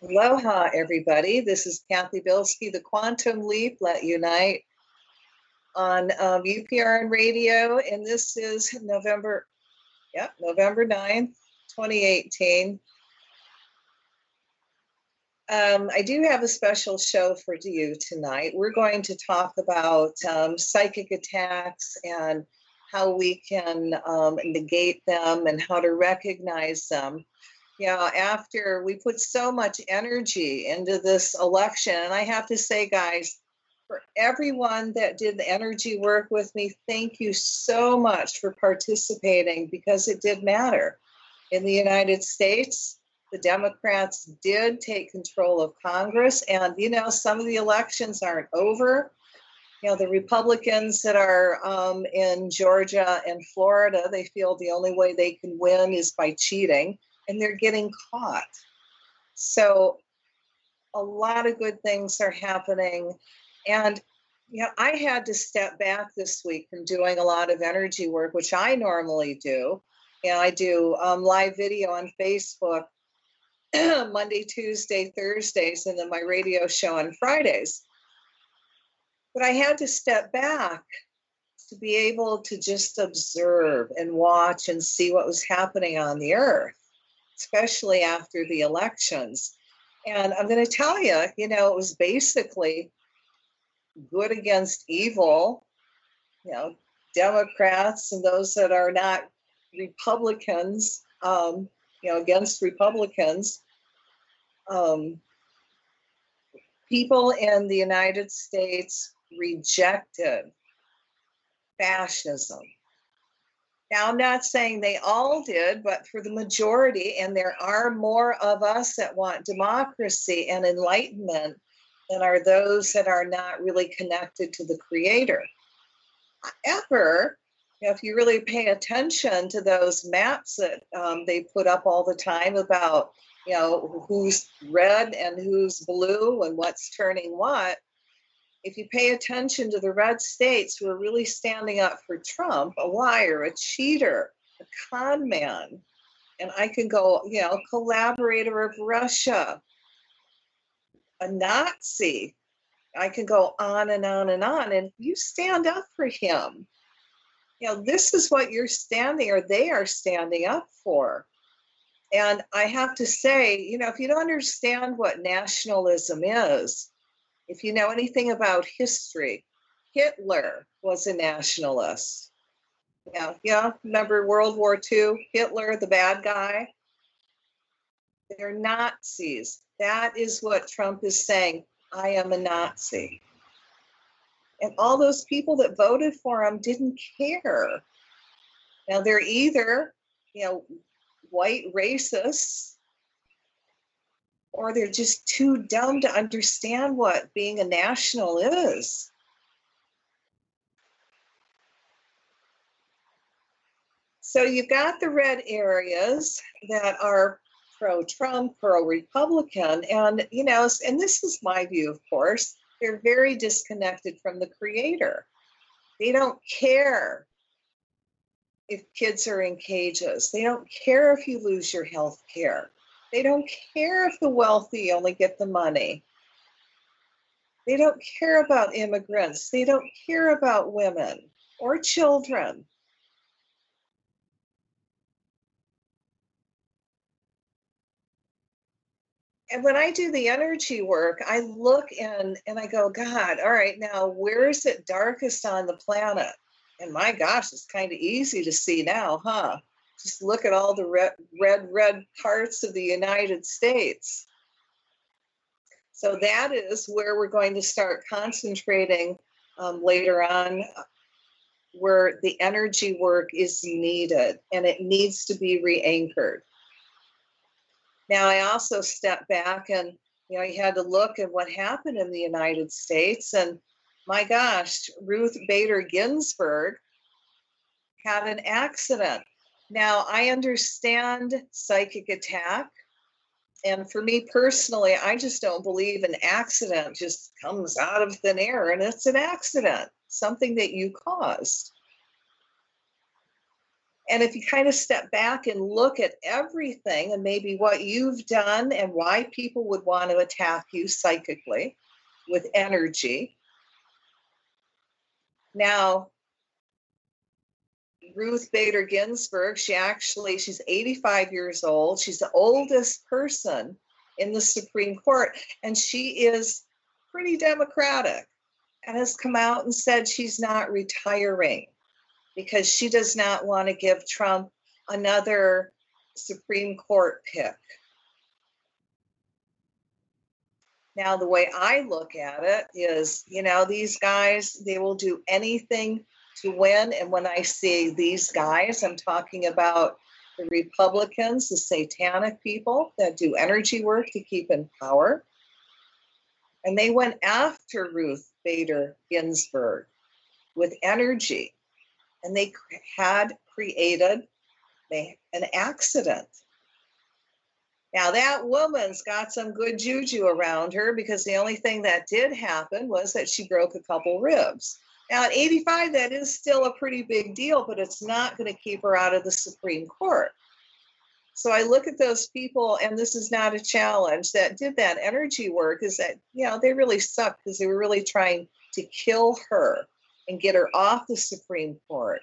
Aloha, everybody. This is Kathy Bilski, the Quantum Leap, Let Unite on UPRN Radio, and this is November 9th, 2018. I do have a special show for you tonight. We're going to talk about psychic attacks and how we can negate them and how to recognize them. After we put so much energy into this election, and I have to say, guys, for everyone that did the energy work with me, thank you so much for participating, because it did matter. In the United States, the Democrats did take control of Congress, and, some of the elections aren't over. The Republicans that are in Georgia and Florida, they feel the only way they can win is by cheating, and they're getting caught. So a lot of good things are happening. And, I had to step back this week from doing a lot of energy work, which I normally do. I do live video on Facebook Monday, Tuesday, Thursdays, and then my radio show on Fridays. But I had to step back to be able to just observe and watch and see what was happening on the earth, especially after the elections. And I'm going to tell you, it was basically good against evil, Democrats and those that are not Republicans, against Republicans. People in the United States rejected fascism. Now, I'm not saying they all did, but for the majority, and there are more of us that want democracy and enlightenment than are those that are not really connected to the Creator. However, if you really pay attention to those maps that they put up all the time about, who's red and who's blue and what's turning what, if you pay attention to the red states who are really standing up for Trump, a liar, a cheater, a con man, and I can go, collaborator of Russia, a Nazi, I can go on and on and on, and you stand up for him. This is what you're standing, or they are standing up for. And I have to say, if you don't understand what nationalism is, if you know anything about history, Hitler was a nationalist. Remember World War II, Hitler, the bad guy? They're Nazis. That is what Trump is saying. I am a Nazi. And all those people that voted for him didn't care. Now, they're either, white racists, or they're just too dumb to understand what being a national is. So you've got the red areas that are pro-Trump, pro-Republican, and, and this is my view, of course, they're very disconnected from the Creator. They don't care if kids are in cages. They don't care if you lose your health care. They don't care if the wealthy only get the money. They don't care about immigrants. They don't care about women or children. And when I do the energy work, I look and I go, God, all right, now where is it darkest on the planet? And my gosh, it's kind of easy to see now, huh? Just look at all the red parts of the United States. So that is where we're going to start concentrating later on, where the energy work is needed, and it needs to be re-anchored. Now, I also stepped back and, you had to look at what happened in the United States. And my gosh, Ruth Bader Ginsburg had an accident. Now, I understand psychic attack. And for me personally, I just don't believe an accident just comes out of thin air and it's an accident, something that you caused. And if you kind of step back and look at everything and maybe what you've done and why people would want to attack you psychically with energy. Now, Ruth Bader Ginsburg, she's 85 years old. She's the oldest person in the Supreme Court, and she is pretty democratic and has come out and said she's not retiring because she does not want to give Trump another Supreme Court pick. Now, the way I look at it is, these guys, they will do anything to win. And when I say these guys, I'm talking about the Republicans, the satanic people that do energy work to keep in power. And they went after Ruth Bader Ginsburg with energy. And they had created an accident. Now, that woman's got some good juju around her because the only thing that did happen was that she broke a couple ribs. Now, at 85, that is still a pretty big deal, but it's not going to keep her out of the Supreme Court. So I look at those people, and this is not a challenge, that did that energy work, is that, they really sucked because they were really trying to kill her and get her off the Supreme Court.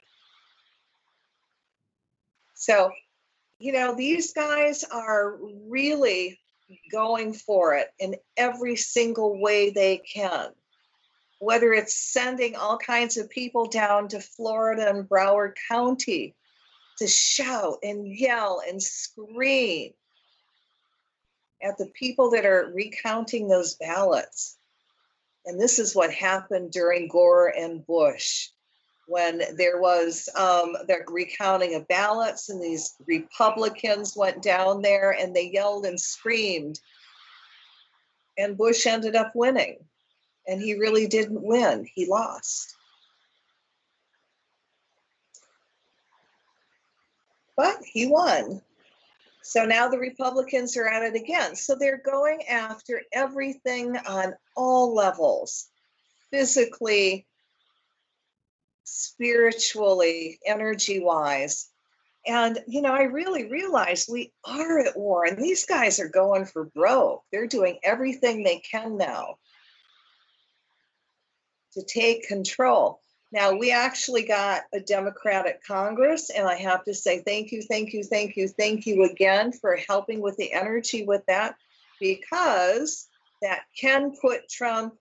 So, these guys are really going for it in every single way they can, whether it's sending all kinds of people down to Florida and Broward County to shout and yell and scream at the people that are recounting those ballots. And this is what happened during Gore and Bush, when there was the recounting of ballots, and these Republicans went down there and they yelled and screamed. And Bush ended up winning. And he really didn't win. He lost. But he won. So now the Republicans are at it again. So they're going after everything on all levels, physically, spiritually, energy-wise. And, I really realized we are at war, and these guys are going for broke. They're doing everything they can now to take control. Now, we actually got a Democratic Congress, and I have to say thank you again for helping with the energy with that, because that can put Trump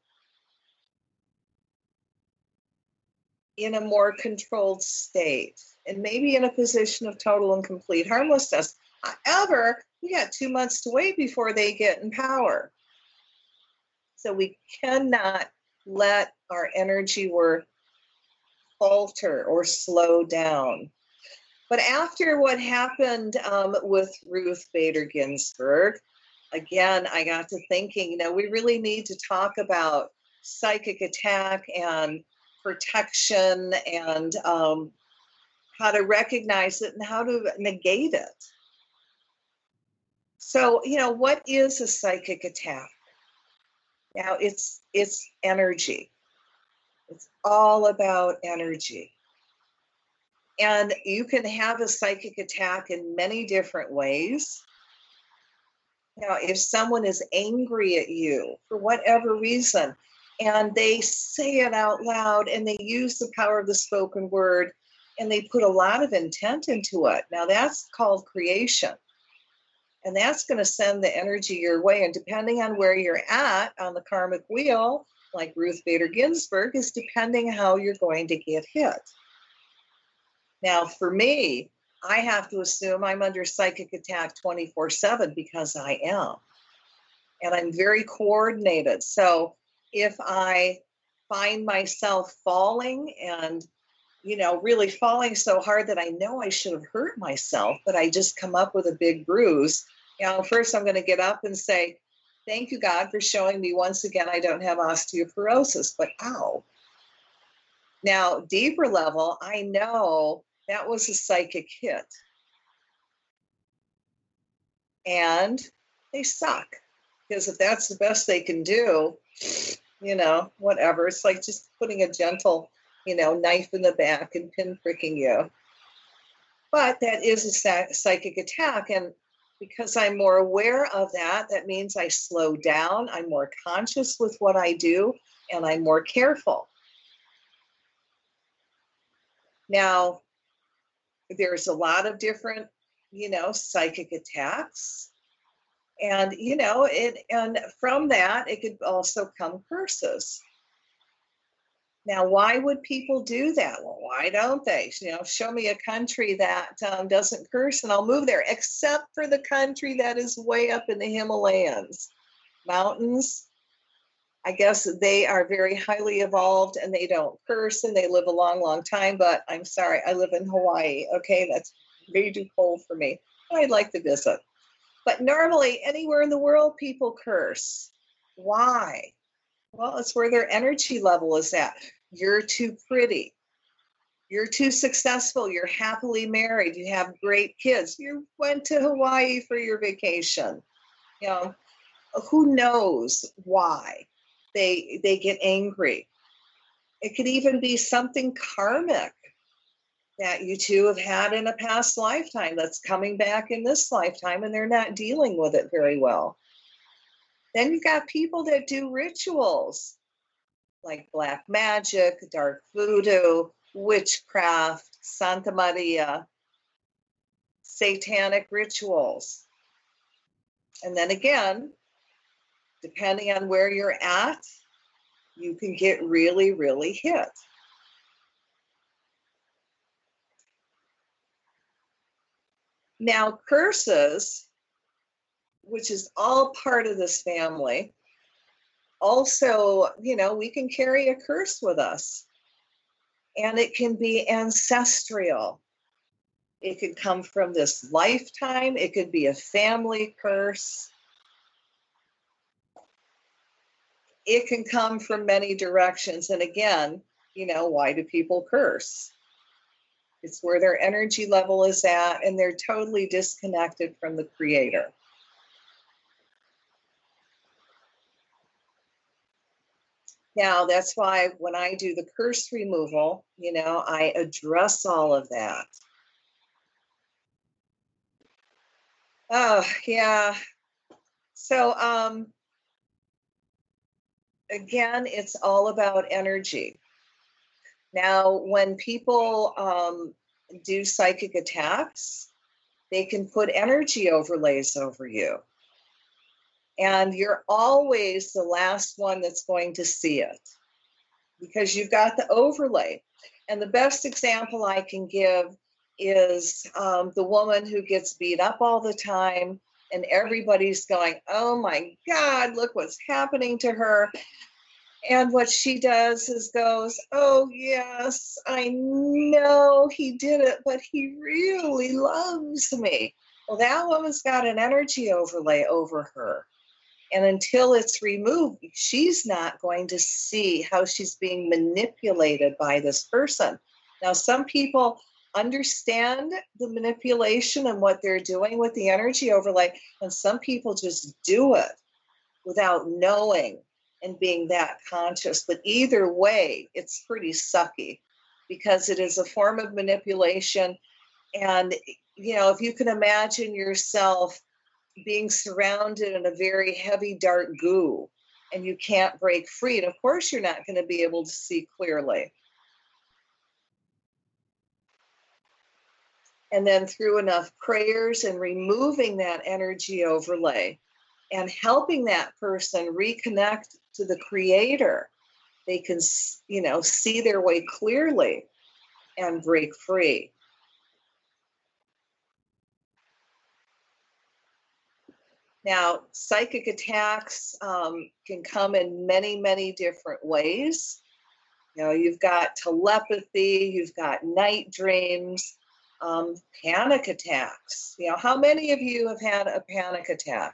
in a more controlled state and maybe in a position of total and complete harmlessness. However, we got 2 months to wait before they get in power. So we cannot let our energy work falter or slow down. But after what happened with Ruth Bader Ginsburg, again, I got to thinking, we really need to talk about psychic attack and protection and how to recognize it and how to negate it. So, what is a psychic attack? Now, it's energy. It's all about energy. And you can have a psychic attack in many different ways. Now, if someone is angry at you for whatever reason, and they say it out loud and they use the power of the spoken word and they put a lot of intent into it, now that's called creation. And that's going to send the energy your way. And depending on where you're at on the karmic wheel, like Ruth Bader Ginsburg, is depending how you're going to get hit. Now, for me, I have to assume I'm under psychic attack 24/7 because I am. And I'm very coordinated. So if I find myself falling and, really falling so hard that I know I should have hurt myself, but I just come up with a big bruise, first I'm going to get up and say, thank you, God, for showing me once again I don't have osteoporosis, but ow. Now, deeper level, I know that was a psychic hit. And they suck. Because if that's the best they can do, whatever. It's like just putting a gentle, knife in the back and pinpricking you. But that is a psychic attack. And because I'm more aware of that, that means I slow down, I'm more conscious with what I do, and I'm more careful. Now, there's a lot of different, psychic attacks. And, and from that, it could also come curses. Now, why would people do that? Well, why don't they? Show me a country that doesn't curse and I'll move there, except for the country that is way up in the Himalayas. Mountains, I guess they are very highly evolved and they don't curse and they live a long, long time. But I'm sorry, I live in Hawaii. Okay, that's way too cold for me. I'd like to visit. But normally, anywhere in the world, people curse. Why? Well, it's where their energy level is at. You're too pretty. You're too successful. You're happily married. You have great kids. You went to Hawaii for your vacation. Who knows why they get angry? It could even be something karmic that you two have had in a past lifetime that's coming back in this lifetime and they're not dealing with it very well. Then you've got people that do rituals like black magic, dark voodoo, witchcraft, Santa Maria, satanic rituals. And then again, depending on where you're at, you can get really, really hit. Now, curses, which is all part of this family, also, we can carry a curse with us. And it can be ancestral. It could come from this lifetime. It could be a family curse. It can come from many directions. And again, why do people curse? It's where their energy level is at, and they're totally disconnected from the Creator. Now, that's why when I do the curse removal, I address all of that. Oh, yeah. So, again, it's all about energy. Now, when people do psychic attacks, they can put energy overlays over you. And you're always the last one that's going to see it because you've got the overlay. And the best example I can give is the woman who gets beat up all the time and everybody's going, oh my God, look what's happening to her. And what she does is goes, oh yes, I know he did it, but he really loves me. Well, that woman's got an energy overlay over her. And until it's removed, she's not going to see how she's being manipulated by this person. Now, some people understand the manipulation and what they're doing with the energy overlay, and some people just do it without knowing and being that conscious. But either way, it's pretty sucky because it is a form of manipulation. And, if you can imagine yourself being surrounded in a very heavy, dark goo, and you can't break free. And of course, you're not going to be able to see clearly. And then through enough prayers and removing that energy overlay and helping that person reconnect to the Creator, they can, see their way clearly and break free. Now, psychic attacks can come in many, many different ways. You've got telepathy, you've got night dreams, panic attacks. How many of you have had a panic attack?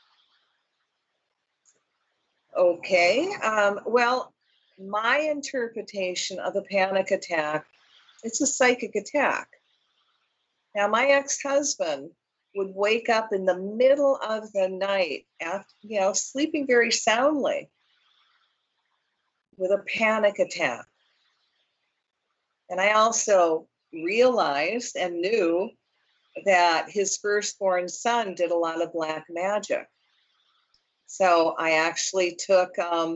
Okay, well, my interpretation of a panic attack, it's a psychic attack. Now, my ex-husband would wake up in the middle of the night after, sleeping very soundly with a panic attack. And I also realized and knew that his firstborn son did a lot of black magic. So I actually took,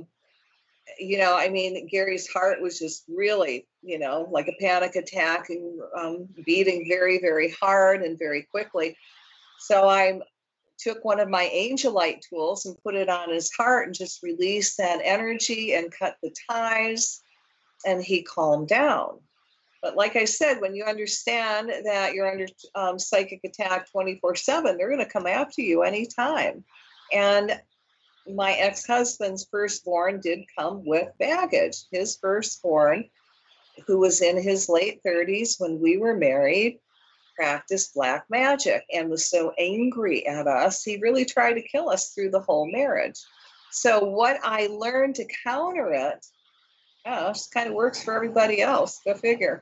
I mean, Gary's heart was just really, like a panic attack and beating very, very hard and very quickly. So I took one of my Angelite tools and put it on his heart and just released that energy and cut the ties, and he calmed down. But like I said, when you understand that you're under psychic attack 24/7, they're going to come after you anytime. And my ex-husband's firstborn did come with baggage. His firstborn, who was in his late 30s when we were married, practiced black magic and was so angry at us, he really tried to kill us through the whole marriage. So what I learned to counter it, just kind of works for everybody else. Go figure.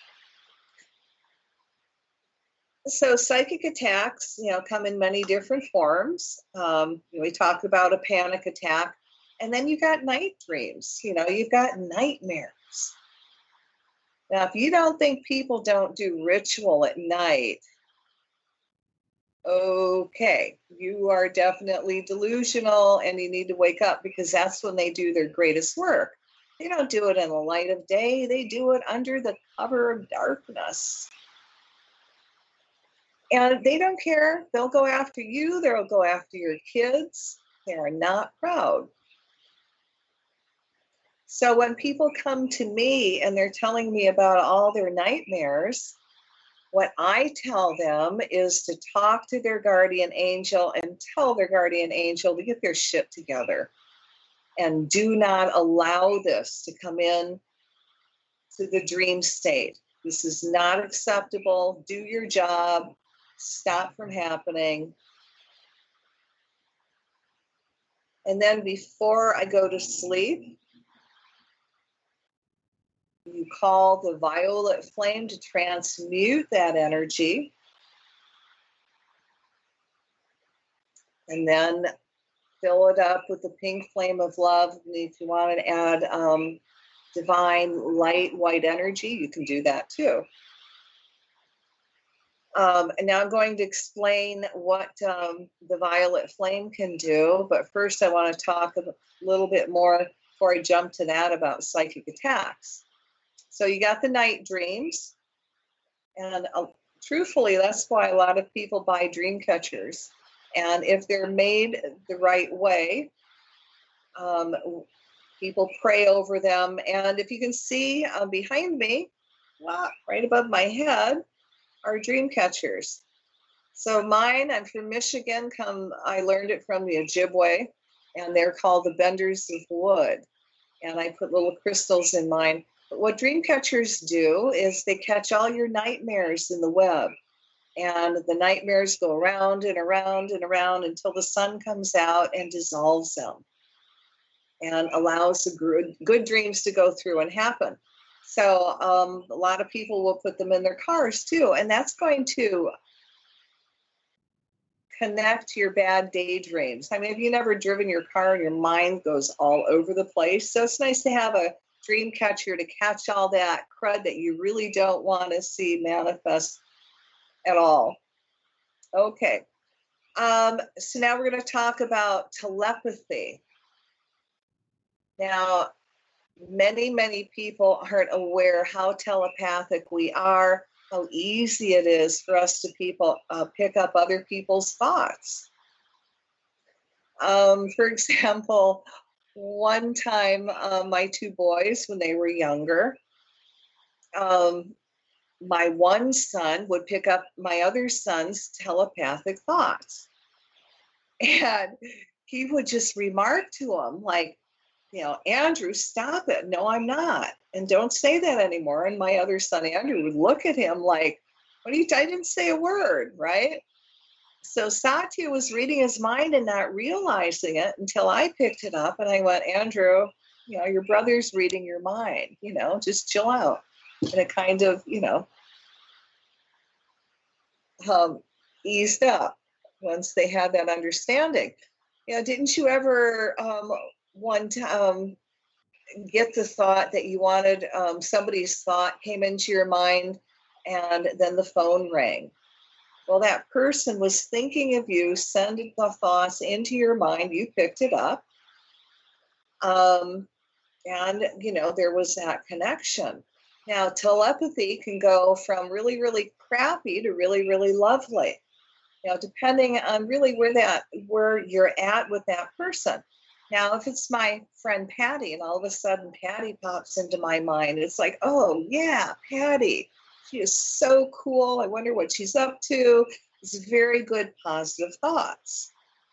So psychic attacks, come in many different forms. We talked about a panic attack, and then you got night dreams. You've got nightmares. Now, if you don't think people don't do ritual at night, okay, you are definitely delusional, and you need to wake up, because that's when they do their greatest work. They don't do it in the light of day. They do it under the cover of darkness. And they don't care. They'll go after you. They'll go after your kids. They are not proud. So when people come to me and they're telling me about all their nightmares, what I tell them is to talk to their guardian angel and tell their guardian angel to get their shit together. And do not allow this to come in to the dream state. This is not acceptable. Do your job. Stop from happening. And then before I go to sleep, you call the violet flame to transmute that energy. And then fill it up with the pink flame of love. And if you want to add divine light white energy, you can do that too. And now I'm going to explain what the violet flame can do. But first, I want to talk a little bit more before I jump to that about psychic attacks. So you got the night dreams. And truthfully, that's why a lot of people buy dream catchers. And if they're made the right way, people pray over them. And if you can see behind me, right above my head, are dream catchers. So mine, I'm from Michigan. I learned it from the Ojibwe, and they're called the benders of wood. And I put little crystals in mine. But what dream catchers do is they catch all your nightmares in the web. And the nightmares go around and around and around until the sun comes out and dissolves them and allows the good dreams to go through and happen. So a lot of people will put them in their cars too, and that's going to connect your bad daydreams. I mean, have you never driven your car and your mind goes all over the place? So it's nice to have a dream catcher to catch all that crud that you really don't want to see manifest at all. Okay. So now we're going to talk about telepathy. Now, many people aren't aware how telepathic we are, how easy it is for us to pick up other people's thoughts. For example, one time my two boys, when they were younger, my one son would pick up my other son's telepathic thoughts. And he would just remark to him like, Andrew, stop it. No, I'm not. And don't say that anymore. And my other son, Andrew, would look at him like, I didn't say a word, right? So Satya was reading his mind and not realizing it until I picked it up. And I went, Andrew, your brother's reading your mind, just chill out. And it kind of, eased up once they had that understanding. Didn't you ever get the thought that you wanted, somebody's thought came into your mind and then the phone rang. Well, that person was thinking of you, sending the thoughts into your mind. You picked it up. And, there was that connection. Now, telepathy can go from really, really crappy to really, really lovely. Depending on really where you're at with that person. Now, if it's my friend Patty and all of a sudden Patty pops into my mind, it's like, oh yeah, Patty, she is so cool. I wonder what she's up to. It's very good, positive thoughts.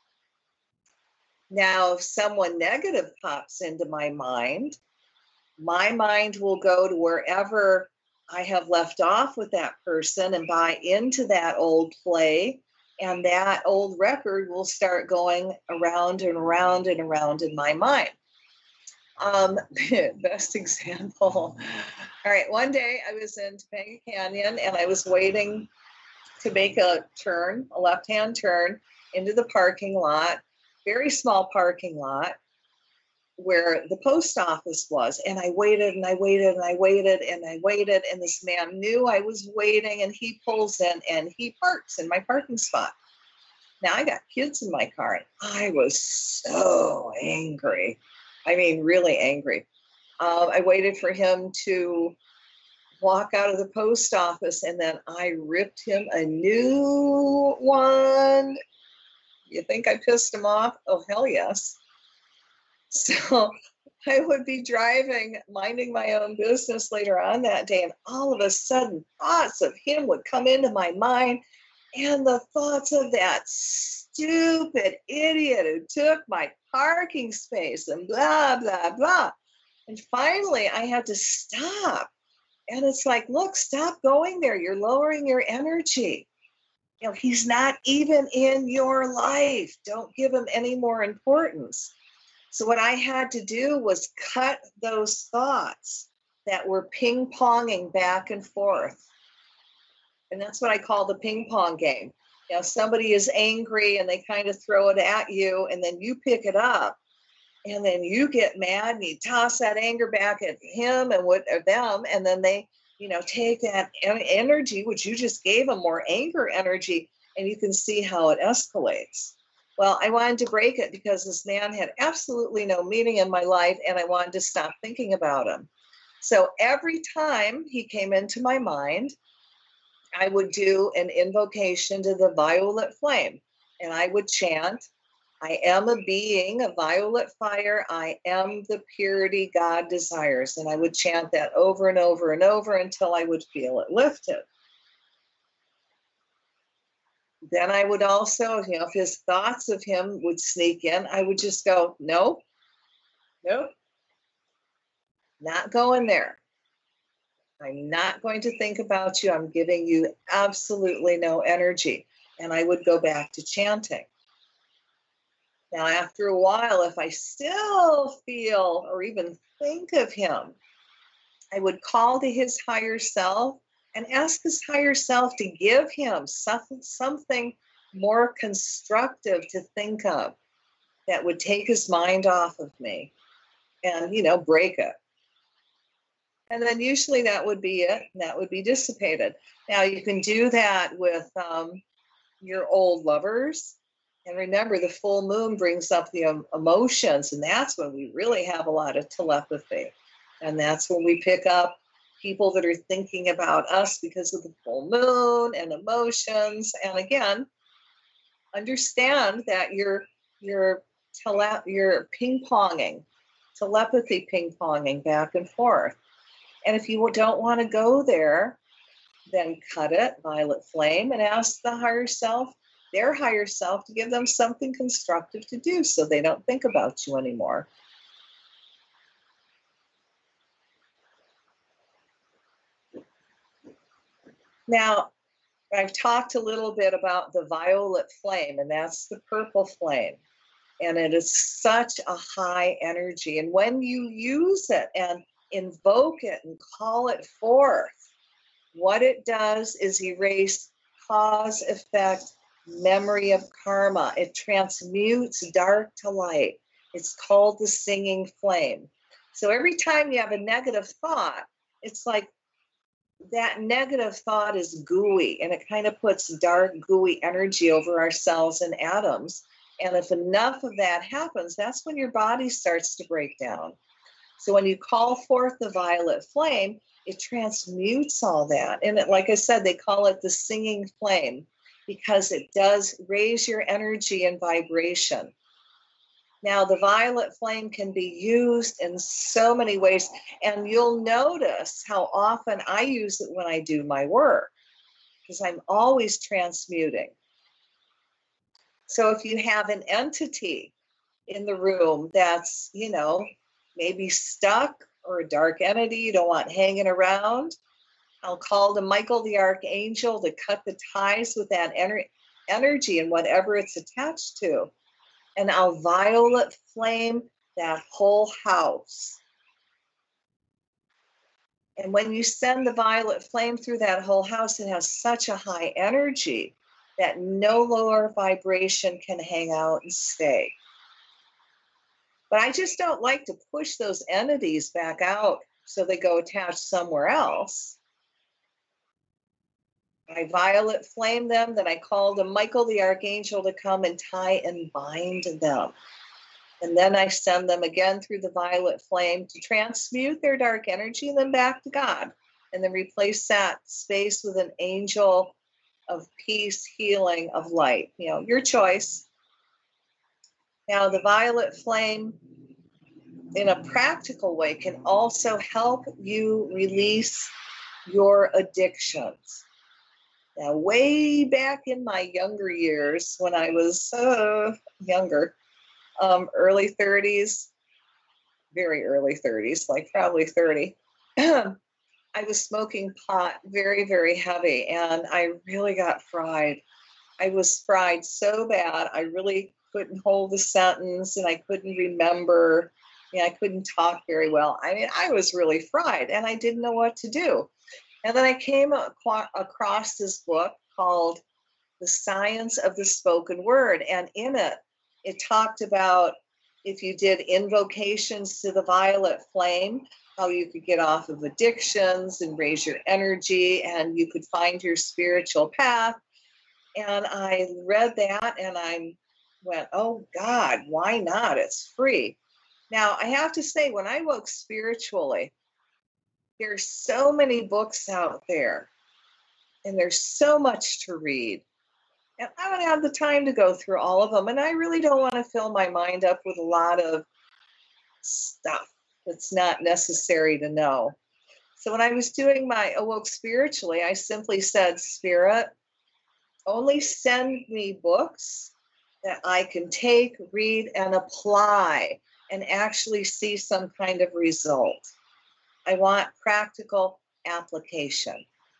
Now, if someone negative pops into my mind will go to wherever I have left off with that person and buy into that old play. And that old record will start going around and around and around in my mind. Best example. All right, one day I was in Topanga Canyon and I was waiting to make a left-hand turn into the parking lot, very small parking lot, where the post office was. And I waited and I waited and I waited and I waited. And this man knew I was waiting and he pulls in and he parks in my parking spot. Now I got kids in my car and I was so angry. I mean, really angry. I waited for him to walk out of the post office and then I ripped him a new one. You think I pissed him off? Oh, hell yes. So I would be driving, minding my own business later on that day, and all of a sudden thoughts of him would come into my mind, and the thoughts of that stupid idiot who took my parking space and blah, blah, blah. And finally I had to stop. And it's like, look, stop going there. You're lowering your energy. He's not even in your life. Don't give him any more importance. So what I had to do was cut those thoughts that were ping-ponging back and forth. And that's what I call the ping pong game. Somebody is angry and they kind of throw it at you and then you pick it up and then you get mad and you toss that anger back at him and them. And then they, take that energy, which you just gave them, more anger energy, and you can see how it escalates. Well, I wanted to break it because this man had absolutely no meaning in my life and I wanted to stop thinking about him. So every time he came into my mind, I would do an invocation to the violet flame and I would chant, I am a being, a violet fire. I am the purity God desires. And I would chant that over and over and over until I would feel it lifted. Then I would also, if his thoughts of him would sneak in, I would just go, nope, not going there. I'm not going to think about you. I'm giving you absolutely no energy. And I would go back to chanting. Now, after a while, if I still feel or even think of him, I would call to his higher self and ask his higher self to give him something more constructive to think of that would take his mind off of me and, break it. And then usually that would be it, and that would be dissipated. Now, you can do that with your old lovers. And remember, the full moon brings up the emotions, and that's when we really have a lot of telepathy. And that's when we pick up people that are thinking about us because of the full moon and emotions. And again, understand that you're ping-ponging, telepathy ping-ponging back and forth. And if you don't want to go there, then cut it, violet flame, and ask the higher self, their higher self, to give them something constructive to do so they don't think about you anymore. Now, I've talked a little bit about the violet flame, and that's the purple flame. And it is such a high energy. And when you use it and invoke it and call it forth, what it does is erase cause, effect, memory of karma. It transmutes dark to light. It's called the singing flame. So every time you have a negative thought, it's like that negative thought is gooey, and it kind of puts dark, gooey energy over our cells and atoms. And if enough of that happens, that's when your body starts to break down. So when you call forth the violet flame, it transmutes all that. And it, like I said, they call it the singing flame because it does raise your energy and vibration. Now, the violet flame can be used in so many ways, and you'll notice how often I use it when I do my work because I'm always transmuting. So if you have an entity in the room that's, maybe stuck, or a dark entity you don't want hanging around, I'll call to Michael the Archangel to cut the ties with that energy and whatever it's attached to. And I'll violet flame that whole house. And when you send the violet flame through that whole house, it has such a high energy that no lower vibration can hang out and stay. But I just don't like to push those entities back out so they go attached somewhere else. I violet flame them, then I call to Michael the Archangel to come and tie and bind them. And then I send them again through the violet flame to transmute their dark energy and then back to God. And then replace that space with an angel of peace, healing, of light. Your choice. Now, the violet flame, in a practical way, can also help you release your addictions. Now, way back in my younger years, when I was younger, early 30s, very early 30s, like probably 30, I was smoking pot very, very heavy, and I really got fried. I was fried so bad, I really couldn't hold a sentence, and I couldn't remember. I couldn't talk very well. I mean, I was really fried, and I didn't know what to do. And then I came across this book called The Science of the Spoken Word. And in it, it talked about if you did invocations to the violet flame, how you could get off of addictions and raise your energy, and you could find your spiritual path. And I read that and I went, oh God, why not? It's free. Now, I have to say, when I woke spiritually, there's so many books out there, and there's so much to read. And I don't have the time to go through all of them. And I really don't want to fill my mind up with a lot of stuff that's not necessary to know. So when I was doing my Awoke Spiritually, I simply said, Spirit, only send me books that I can take, read, and apply and actually see some kind of result. I want practical application.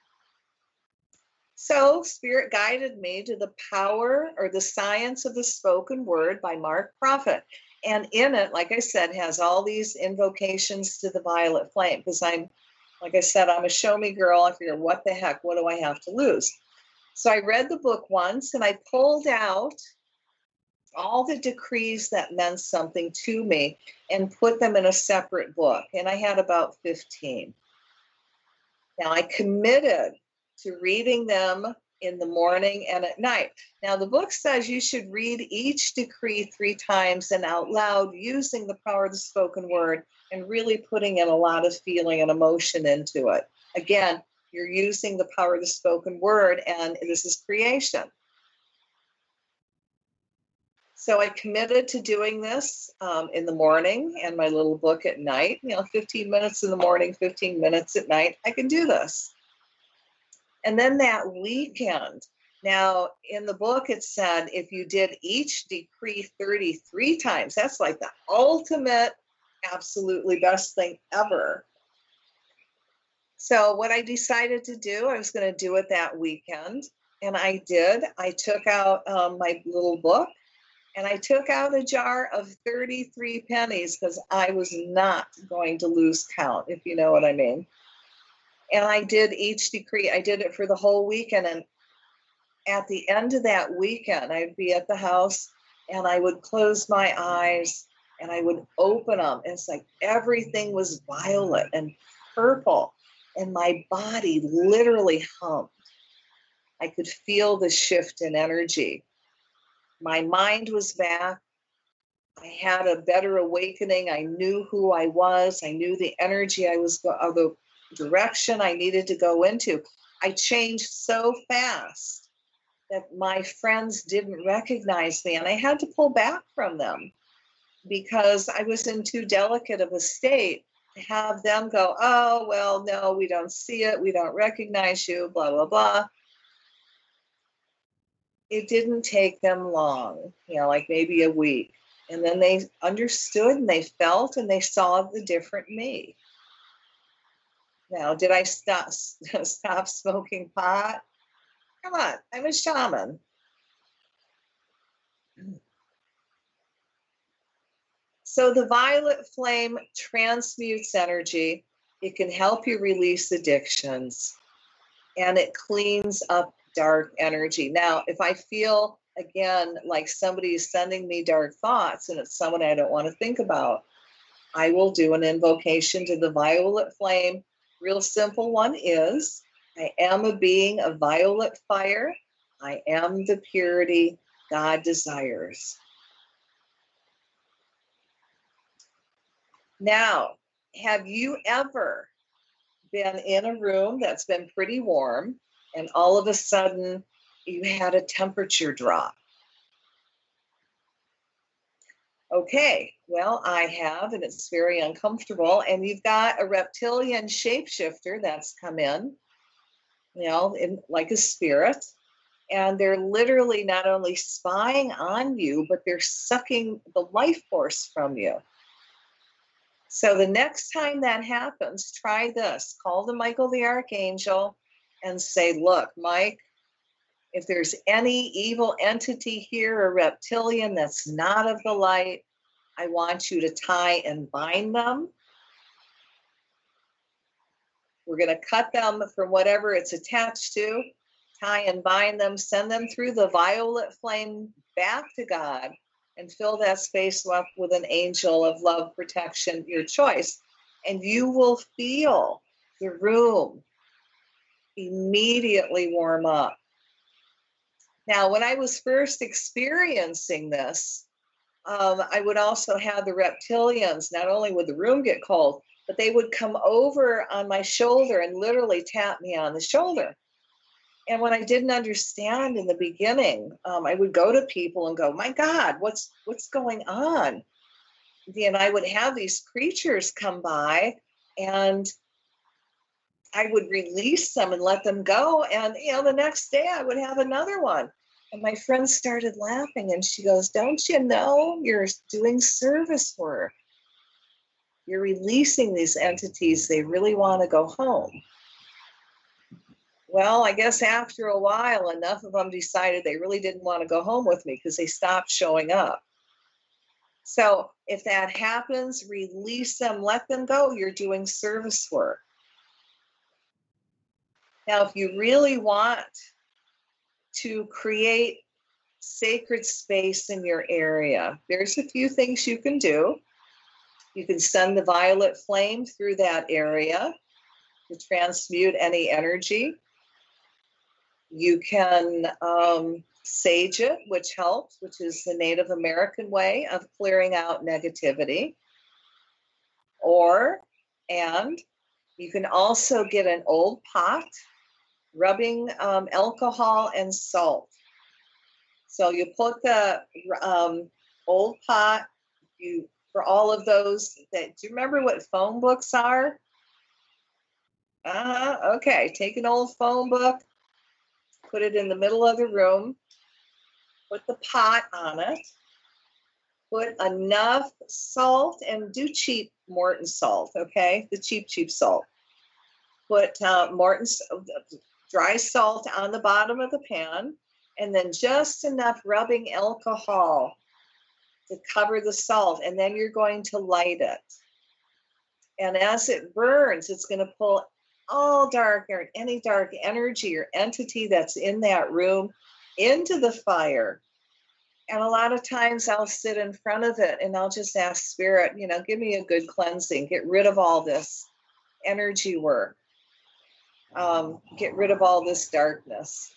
So Spirit guided me to The Power or the Science of the Spoken Word by Mark Prophet. And in it, like I said, has all these invocations to the violet flame, because like I said, I'm a show me girl. I figure, what the heck, what do I have to lose? So I read the book once, and I pulled out all the decrees that meant something to me and put them in a separate book. And I had about 15. Now, I committed to reading them in the morning and at night. Now, the book says you should read each decree 3 times and out loud, using the power of the spoken word and really putting in a lot of feeling and emotion into it. Again, you're using the power of the spoken word, and this is creation. So I committed to doing this in the morning and my little book at night. 15 minutes in the morning, 15 minutes at night. I can do this. And then that weekend, now in the book it said if you did each decree 33 times, that's like the ultimate, absolutely best thing ever. So what I decided to do, I was going to do it that weekend. And I did. I took out my little book, and I took out a jar of 33 pennies because I was not going to lose count, if you know what I mean. And I did each decree. I did it for the whole weekend. And at the end of that weekend, I'd be at the house and I would close my eyes and I would open them. And it's like everything was violet and purple. and my body literally hummed. I could feel the shift in energy. My mind was back. I had a better awakening. I knew who I was. I knew the energy I was, the direction I needed to go into. I changed so fast that my friends didn't recognize me, and I had to pull back from them because I was in too delicate of a state to have them go, oh, well, no, we don't see it. We don't recognize you, blah, blah, blah. It didn't take them long, like maybe a week. And then they understood and they felt and they saw the different me. Now, did I stop smoking pot? Come on, I'm a shaman. So the violet flame transmutes energy. It can help you release addictions, and it cleans up dark energy. Now, if I feel, again, like somebody is sending me dark thoughts and it's someone I don't want to think about, I will do an invocation to the violet flame. Real simple one is, I am a being of violet fire. I am the purity God desires. Now, have you ever been in a room that's been pretty warm and all of a sudden you had a temperature drop? Okay, well, I have, and it's very uncomfortable. And you've got a reptilian shapeshifter that's come in, like a spirit. And they're literally not only spying on you, but they're sucking the life force from you. So the next time that happens, try this. Call the Michael the Archangel and say, look, Mike, if there's any evil entity here, a reptilian that's not of the light, I want you to tie and bind them. We're going to cut them from whatever it's attached to, tie and bind them, send them through the violet flame back to God, and fill that space up with an angel of love, protection, your choice. And you will feel the room immediately warm up. Now, when I was first experiencing this, I would also have the reptilians, not only would the room get cold, but they would come over on my shoulder and literally tap me on the shoulder. And when I didn't understand in the beginning, I would go to people and go, my God, what's going on? And I would have these creatures come by and I would release them and let them go. And, the next day I would have another one. And my friend started laughing and she goes, don't you know you're doing service work? You're releasing these entities. They really want to go home. Well, I guess after a while, enough of them decided they really didn't want to go home with me because they stopped showing up. So if that happens, release them, let them go. You're doing service work. Now, if you really want to create sacred space in your area, there's a few things you can do. You can send the violet flame through that area to transmute any energy. You can sage it, which helps, which is the Native American way of clearing out negativity. And you can also get an old pot, rubbing alcohol and salt. So you put the old pot, for all of those do you remember what phone books are? Okay, take an old phone book, put it in the middle of the room, put the pot on it, put enough salt, and do cheap Morton salt, okay? The cheap salt. Put Morton's dry salt on the bottom of the pan, and then just enough rubbing alcohol to cover the salt, and then you're going to light it. And as it burns, it's going to pull all dark or any dark energy or entity that's in that room into the fire. And a lot of times I'll sit in front of it and I'll just ask Spirit, give me a good cleansing, get rid of all this energy work. get rid of all this darkness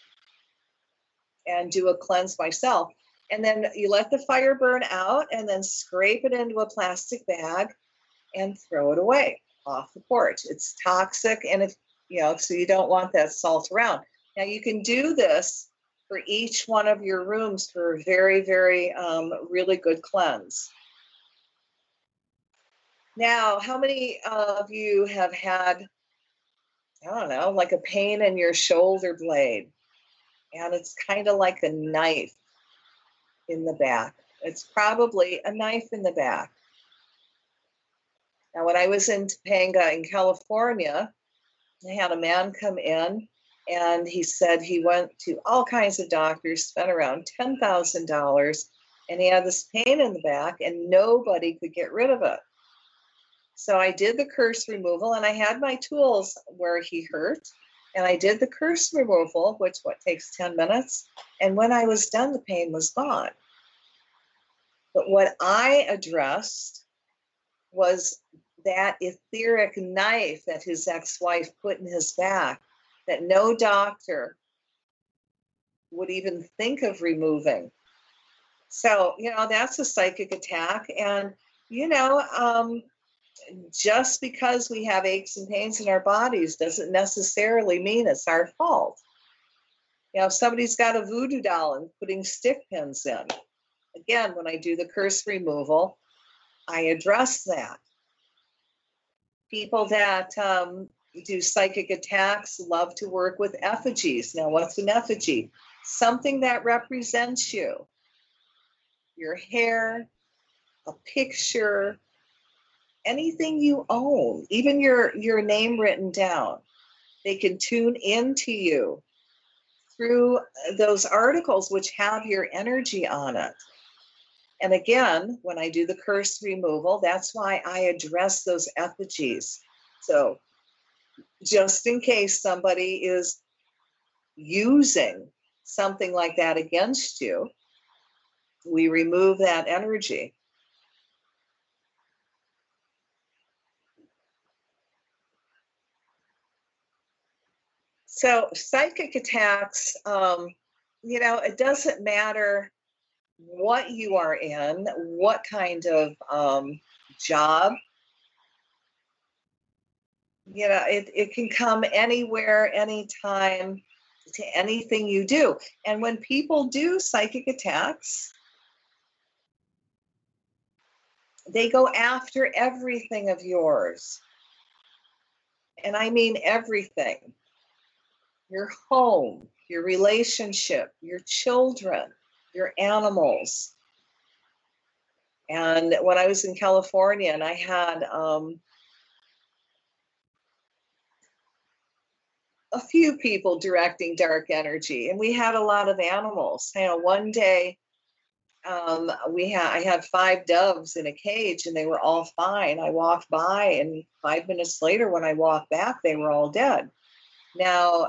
and do a cleanse myself. And then you let the fire burn out and then scrape it into a plastic bag and throw it away off the porch. It's toxic, and if so you don't want that salt around. Now you can do this for each one of your rooms for a very, very really good cleanse. Now, how many of you have had, I don't know, like a pain in your shoulder blade, and it's kind of like a knife in the back? It's probably a knife in the back. Now, when I was in Topanga in California, I had a man come in, and he said he went to all kinds of doctors, spent around $10,000, and he had this pain in the back, and nobody could get rid of it. So I did the curse removal, and I had my tools where he hurt, and I did the curse removal, which takes 10 minutes. And when I was done, the pain was gone. But what I addressed was that etheric knife that his ex-wife put in his back that no doctor would even think of removing. So, that's a psychic attack. And, just because we have aches and pains in our bodies doesn't necessarily mean it's our fault. If somebody's got a voodoo doll and putting stick pins in, again, when I do the curse removal, I address that. People that do psychic attacks love to work with effigies. Now, what's an effigy? Something that represents you. Your hair, a picture, anything you own, even your name written down. They can tune into you through those articles which have your energy on it. And again, when I do the curse removal, that's why I address those effigies. So just in case somebody is using something like that against you, we remove that energy. So psychic attacks, it doesn't matter what you are in, what kind of job. It can come anywhere, anytime, to anything you do. And when people do psychic attacks, they go after everything of yours. And I mean everything. Your home, your relationship, your children, your animals. And when I was in California, and I had a few people directing dark energy, and we had a lot of animals. One day I had 5 doves in a cage, and they were all fine. I walked by, and 5 minutes later, when I walked back, they were all dead. Now,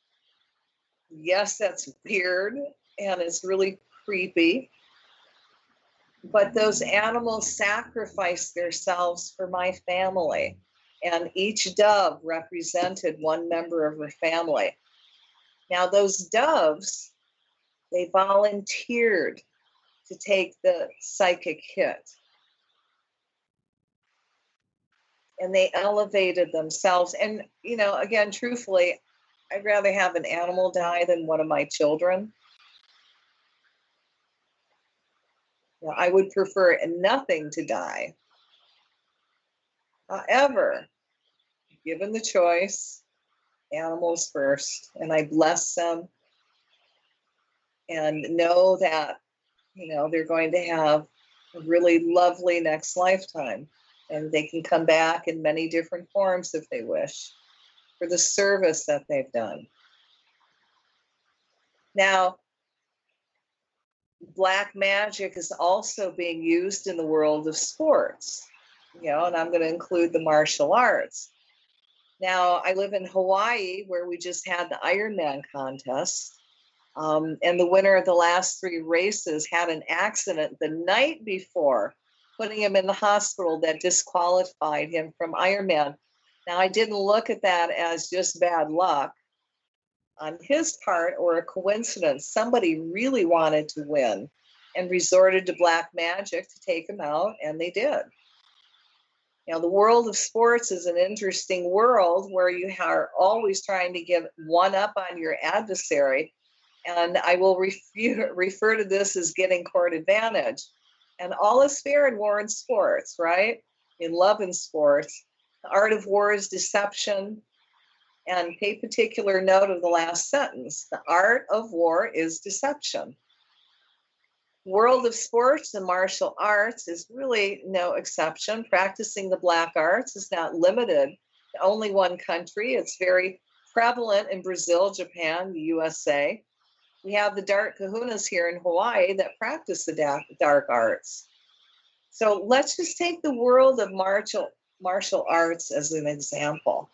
yes, that's weird, and it's really creepy. But those animals sacrificed themselves for my family, and each dove represented one member of her family. Now, those doves, they volunteered to take the psychic hit. And they elevated themselves. And, again, truthfully, I'd rather have an animal die than one of my children. I would prefer nothing to die. However, given the choice, animals first, and I bless them and know that, they're going to have a really lovely next lifetime, and they can come back in many different forms if they wish for the service that they've done. Now, black magic is also being used in the world of sports, and I'm going to include the martial arts. Now, I live in Hawaii, where we just had the Ironman contest, and the winner of the last 3 races had an accident the night before, putting him in the hospital that disqualified him from Ironman. Now, I didn't look at that as just bad luck on his part or a coincidence. Somebody really wanted to win and resorted to black magic to take him out, and they did. Now, the world of sports is an interesting world where you are always trying to give one up on your adversary. And I will refer to this as getting court advantage. And all is fair in war and sports, right? In love and sports. The art of war is deception. And pay particular note of the last sentence. The art of war is deception. World of sports and martial arts is really no exception. Practicing the black arts is not limited to only one country. It's very prevalent in Brazil, Japan, the USA. We have the dark kahunas here in Hawaii that practice the dark arts. So let's just take the world of martial arts as an example.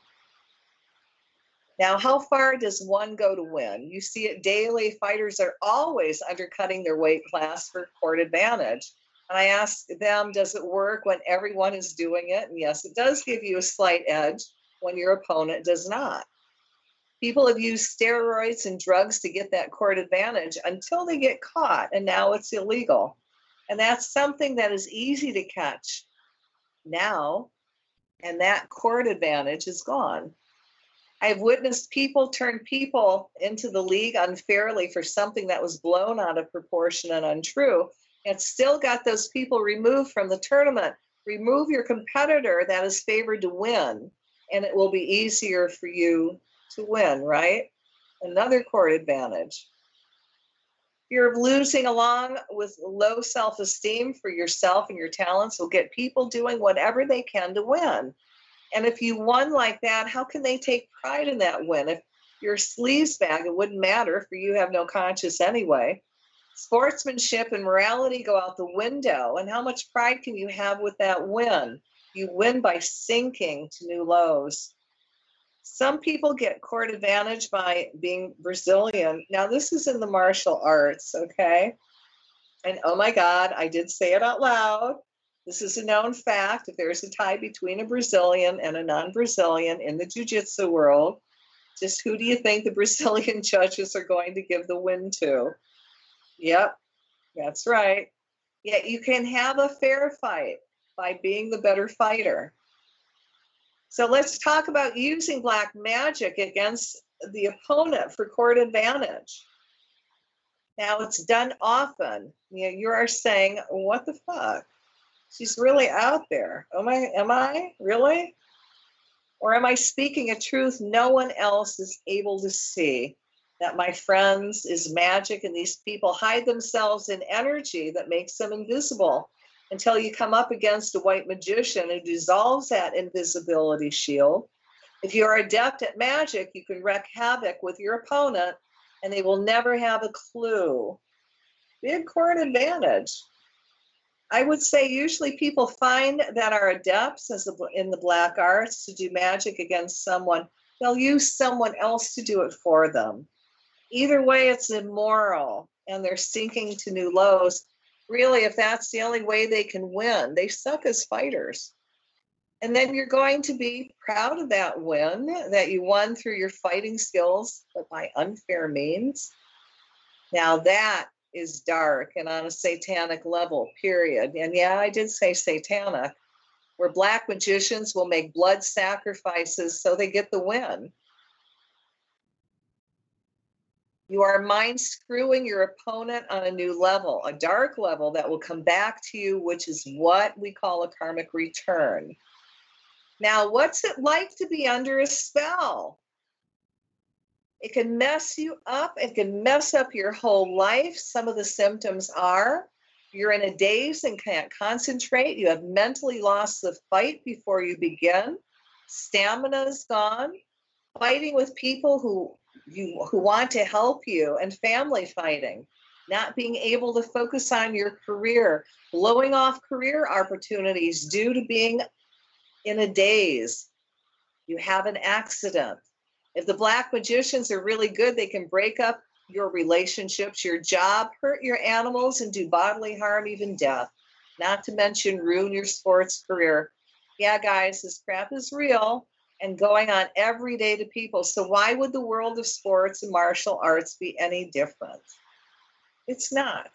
Now, how far does one go to win? You see it daily. Fighters are always undercutting their weight class for court advantage. And I ask them, does it work when everyone is doing it? And yes, it does give you a slight edge when your opponent does not. People have used steroids and drugs to get that court advantage until they get caught, and now it's illegal. And that's something that is easy to catch now, and that court advantage is gone. I've witnessed people turn people into the league unfairly for something that was blown out of proportion and untrue, and still got those people removed from the tournament. Remove your competitor that is favored to win, and it will be easier for you to win, right? Another court advantage. Fear of losing along with low self-esteem for yourself and your talents will get people doing whatever they can to win. And if you won like that, how can they take pride in that win? If you're a sleaze bag, it wouldn't matter, for you have no conscience anyway. Sportsmanship and morality go out the window. And how much pride can you have with that win? You win by sinking to new lows. Some people get court advantage by being Brazilian. Now, this is in the martial arts, okay? And oh my God, I did say it out loud. This is a known fact. If there's a tie between a Brazilian and a non-Brazilian in the jiu-jitsu world, just who do you think the Brazilian judges are going to give the win to? Yep, that's right. Yet you can have a fair fight by being the better fighter. So let's talk about using black magic against the opponent for court advantage. Now, it's done often. You are saying, what the fuck? She's really out there. Am I really? Or am I speaking a truth no one else is able to see? That, my friends, is magic, and these people hide themselves in energy that makes them invisible until you come up against a white magician who dissolves that invisibility shield. If you're adept at magic, you can wreak havoc with your opponent, and they will never have a clue. Big court advantage. I would say usually people find that are adepts in the black arts to do magic against someone. They'll use someone else to do it for them. Either way, it's immoral, and they're sinking to new lows. Really, if that's the only way they can win, they suck as fighters. And then you're going to be proud of that win, that you won through your fighting skills, but by unfair means. Now that is dark and on a satanic level, period. And yeah, I did say satanic, where black magicians will make blood sacrifices so they get the win. You are mind screwing your opponent on a new level, a dark level that will come back to you, which is what we call a karmic return. Now, what's it like to be under a spell? It can mess you up. It can mess up your whole life. Some of the symptoms are you're in a daze and can't concentrate. You have mentally lost the fight before you begin. Stamina is gone. Fighting with people who want to help you, and family fighting. Not being able to focus on your career. Blowing off career opportunities due to being in a daze. You have an accident. If the black magicians are really good, they can break up your relationships, your job, hurt your animals, and do bodily harm, even death. Not to mention ruin your sports career. Yeah, guys, this crap is real, and going on every day to people. So why would the world of sports and martial arts be any different? It's not.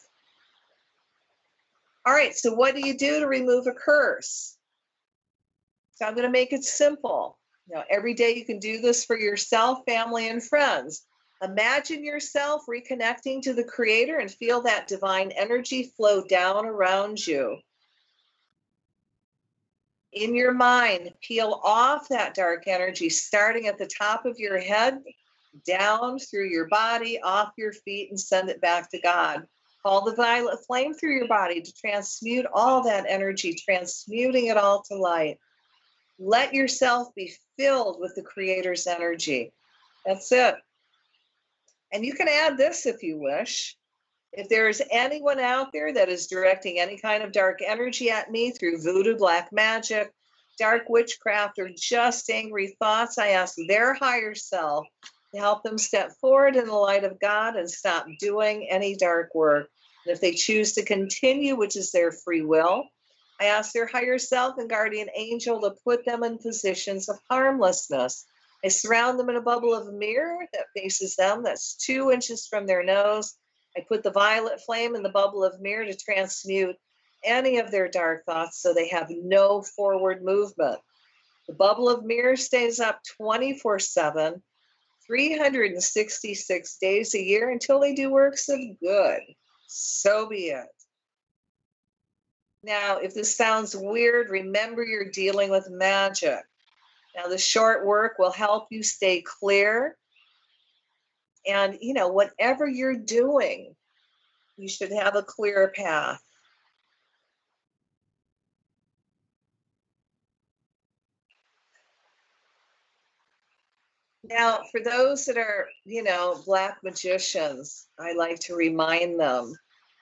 All right, so what do you do to remove a curse? So I'm going to make it simple. Every day you can do this for yourself, family, and friends. Imagine yourself reconnecting to the Creator and feel that divine energy flow down around you. In your mind, peel off that dark energy, starting at the top of your head, down through your body, off your feet, and send it back to God. Call the violet flame through your body to transmute all that energy, transmuting it all to light. Let yourself be filled with the Creator's energy. That's it. And you can add this if you wish. If there is anyone out there that is directing any kind of dark energy at me through voodoo, black magic, dark witchcraft, or just angry thoughts, I ask their higher self to help them step forward in the light of God and stop doing any dark work. And if they choose to continue, which is their free will, I ask their higher self and guardian angel to put them in positions of harmlessness. I surround them in a bubble of mirror that faces them, that's 2 inches from their nose. I put the violet flame in the bubble of mirror to transmute any of their dark thoughts so they have no forward movement. The bubble of mirror stays up 24/7, 366 days a year until they do works of good. So be it. Now, if this sounds weird, remember you're dealing with magic. Now, the short work will help you stay clear. And, whatever you're doing, you should have a clear path. Now, for those that are, black magicians, I like to remind them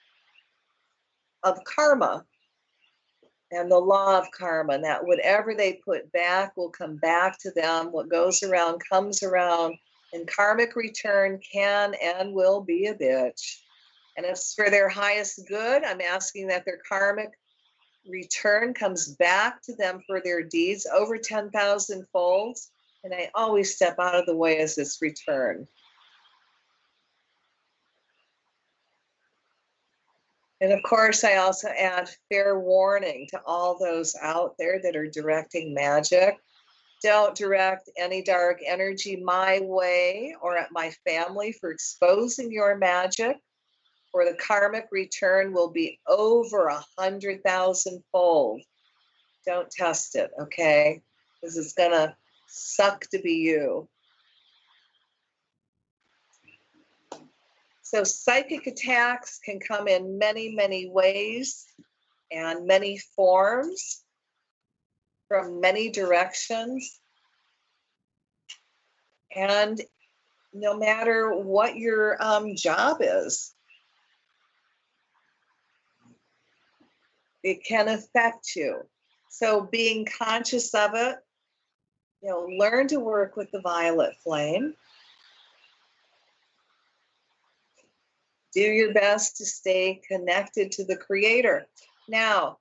of karma and the law of karma, and that whatever they put back will come back to them. What goes around comes around, and karmic return can and will be a bitch. And if it's for their highest good, I'm asking that their karmic return comes back to them for their deeds over 10,000 folds. And I always step out of the way as it's returned. And of course, I also add fair warning to all those out there that are directing magic. Don't direct any dark energy my way or at my family for exposing your magic, or the karmic return will be over 100,000 fold. Don't test it, okay? Because it's going to suck to be you. So psychic attacks can come in many, many ways and many forms from many directions. And no matter what your job is, it can affect you. So being conscious of it, learn to work with the violet flame. Do your best to stay connected to the Creator. Now,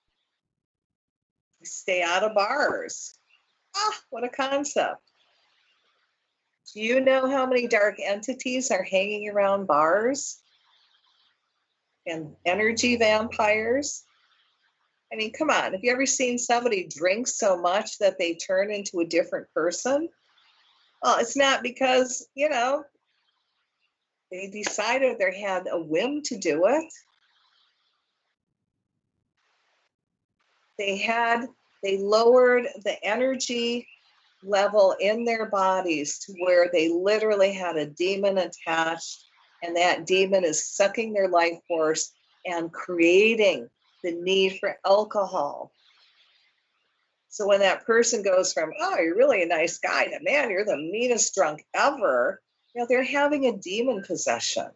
stay out of bars. What a concept. Do you know how many dark entities are hanging around bars? And energy vampires? I mean, come on. Have you ever seen somebody drink so much that they turn into a different person? Well, it's not because, they decided they had a whim to do it. They lowered the energy level in their bodies to where they literally had a demon attached, and that demon is sucking their life force and creating the need for alcohol. So when that person goes from, oh, you're really a nice guy, to, man, you're the meanest drunk ever, they're having a demon possession.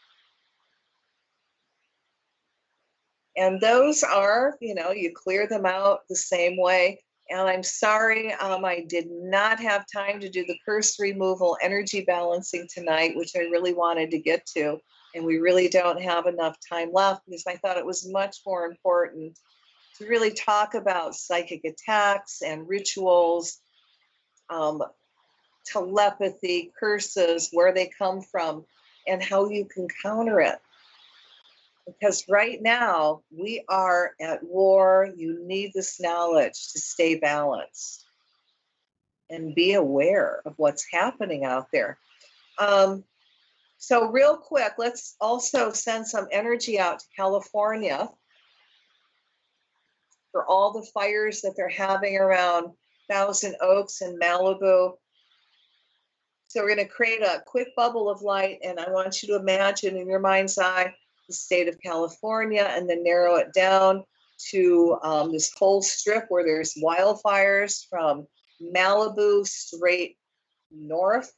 And those are, you clear them out the same way. And I'm sorry, I did not have time to do the curse removal energy balancing tonight, which I really wanted to get to. And we really don't have enough time left because I thought it was much more important to really talk about psychic attacks and rituals um, telepathy, curses, where they come from, and how you can counter it. Because right now we are at war. You need this knowledge to stay balanced and be aware of what's happening out there. So real quick, let's also send some energy out to California for all the fires that they're having around Thousand Oaks and Malibu. So we're going to create a quick bubble of light, and I want you to imagine in your mind's eye the state of California, and then narrow it down to this whole strip where there's wildfires from Malibu straight north.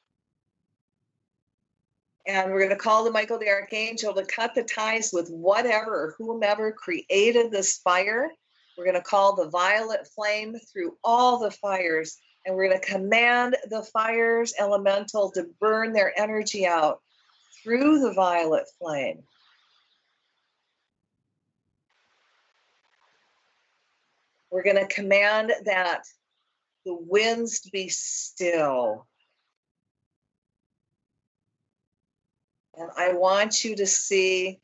And we're going to call the Michael the Archangel to cut the ties with whatever or whomever created this fire. We're going to call the violet flame through all the fires, and we're going to command the fire's elemental to burn their energy out through the violet flame. We're going to command that the winds be still. And I want you to see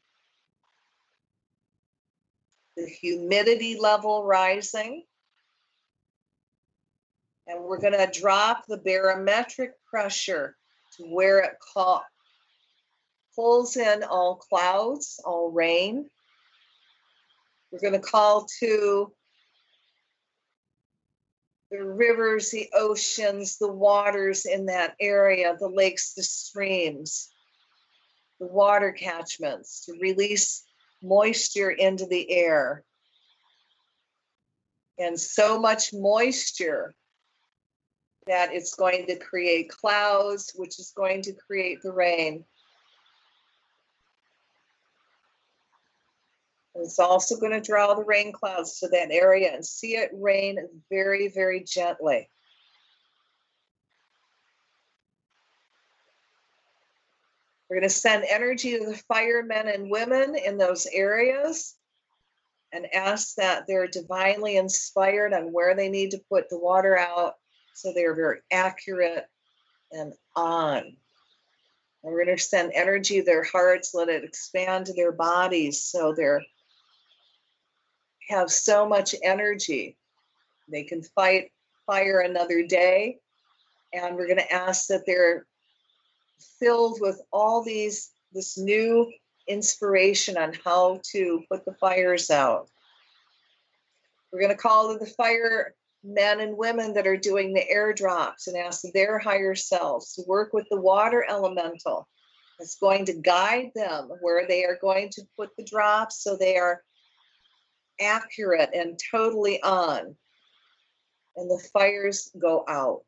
the humidity level rising. And we're going to drop the barometric pressure to where it pulls in all clouds, all rain. We're going to call to the rivers, the oceans, the waters in that area, the lakes, the streams, the water catchments, to release moisture into the air. And so much moisture that it's going to create clouds, which is going to create the rain. And it's also going to draw the rain clouds to that area and see it rain very, very gently. We're going to send energy to the firemen and women in those areas and ask that they're divinely inspired on where they need to put the water out so they're very accurate and on. And we're going to send energy to their hearts, let it expand to their bodies so they're have so much energy. They can fight fire another day. And we're going to ask that they're filled with all this new inspiration on how to put the fires out. We're going to call to the firemen and women that are doing the airdrops and ask their higher selves to work with the water elemental. It's going to guide them where they are going to put the drops so they are accurate and totally on, and the fires go out.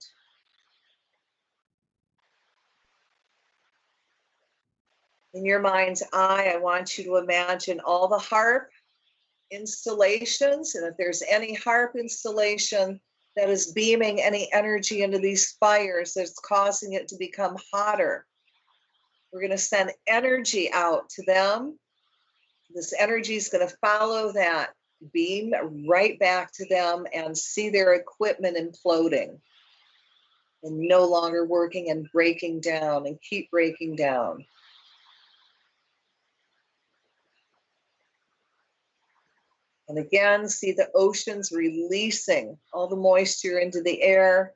In your mind's eye, I want you to imagine all the harp installations, and if there's any harp installation that is beaming any energy into these fires that's causing it to become hotter, we're going to send energy out to them. This energy is going to follow that beam right back to them and see their equipment imploding and no longer working and breaking down and keep breaking down. And again, see the oceans releasing all the moisture into the air,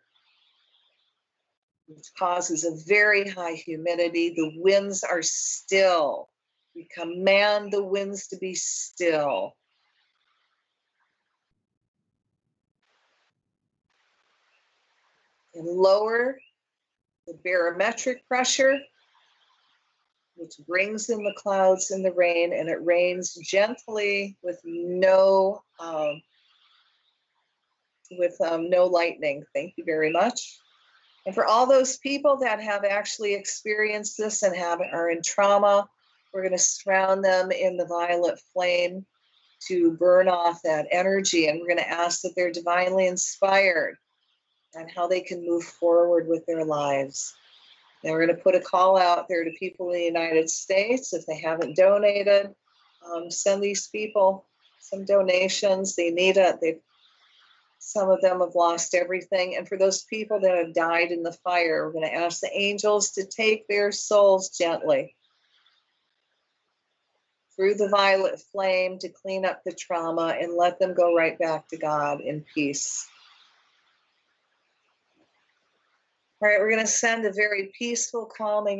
which causes a very high humidity. The winds are still. We command the winds to be still. And lower the barometric pressure, which brings in the clouds and the rain, and it rains gently with no lightning. Thank you very much. And for all those people that have actually experienced this and are in trauma, we're going to surround them in the violet flame to burn off that energy. And we're going to ask that they're divinely inspired on how they can move forward with their lives. And we're going to put a call out there to people in the United States. If they haven't donated, send these people some donations. They need it. They've Some of them have lost everything. And for those people that have died in the fire, we're going to ask the angels to take their souls gently through the violet flame to clean up the trauma and let them go right back to God in peace. All right, we're going to send a very peaceful, calming